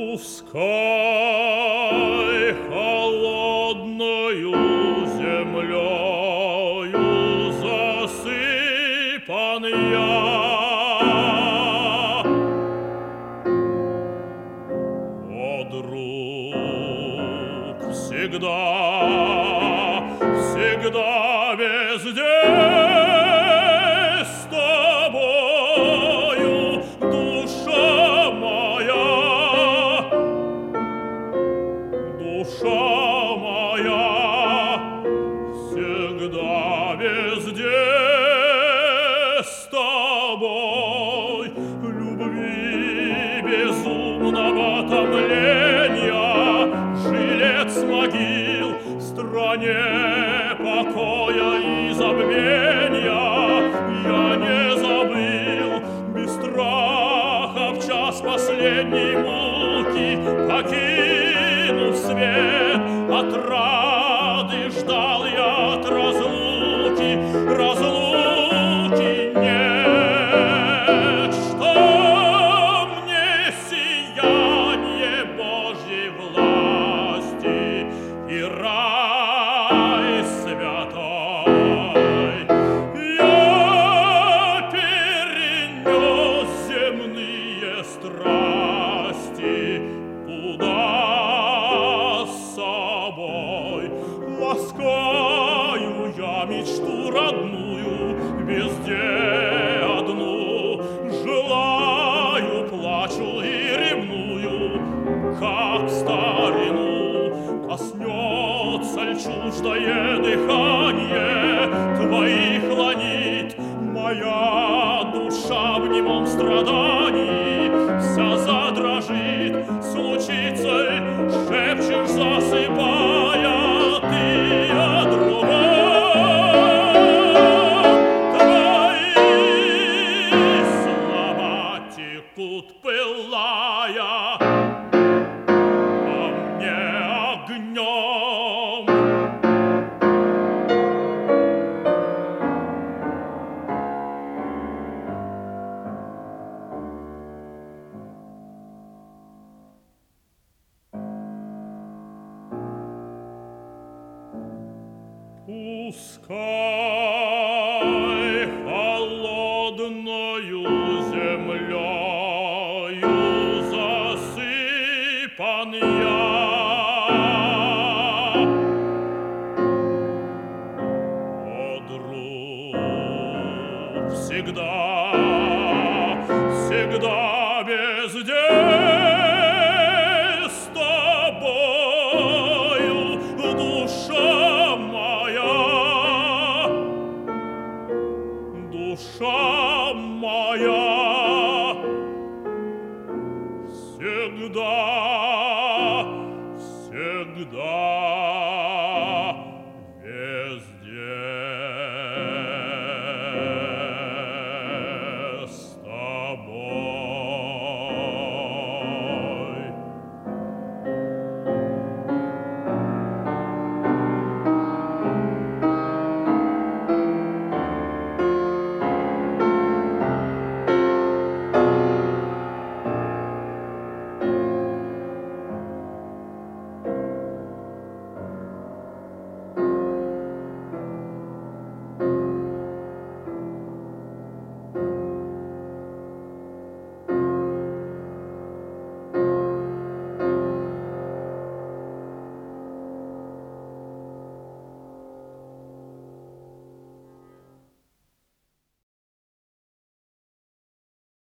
Пускай холодною землею засыпан я, от рук всегда, всегда, везде с тобою, душа моя, душа моя, всегда, везде с тобой, любви безумного томления, жилец могил в стране покоя и забвения. Я не забыл, без страха в час последней муки, покинув свет отрады, ждал я от разлуки, разлуки нет. Что мне сияние Божьей власти и рай святой? Я перенес земные страсти туда с собой. Ласкаю я мечту родную, везде одну, желаю, плачу и ревную, как в старину. Коснется ль чуждое дыхание твоих ланит, моя душа в немом страдании вся задрожит. Случится ль, шепчешь, засыпая, ты о другом, твои слова текут, пылая по мне огнем. Пускай холодною землею засыпан я, от рук всегда, всегда, везде с тобою, душа моя, душа моя, всегда, всегда.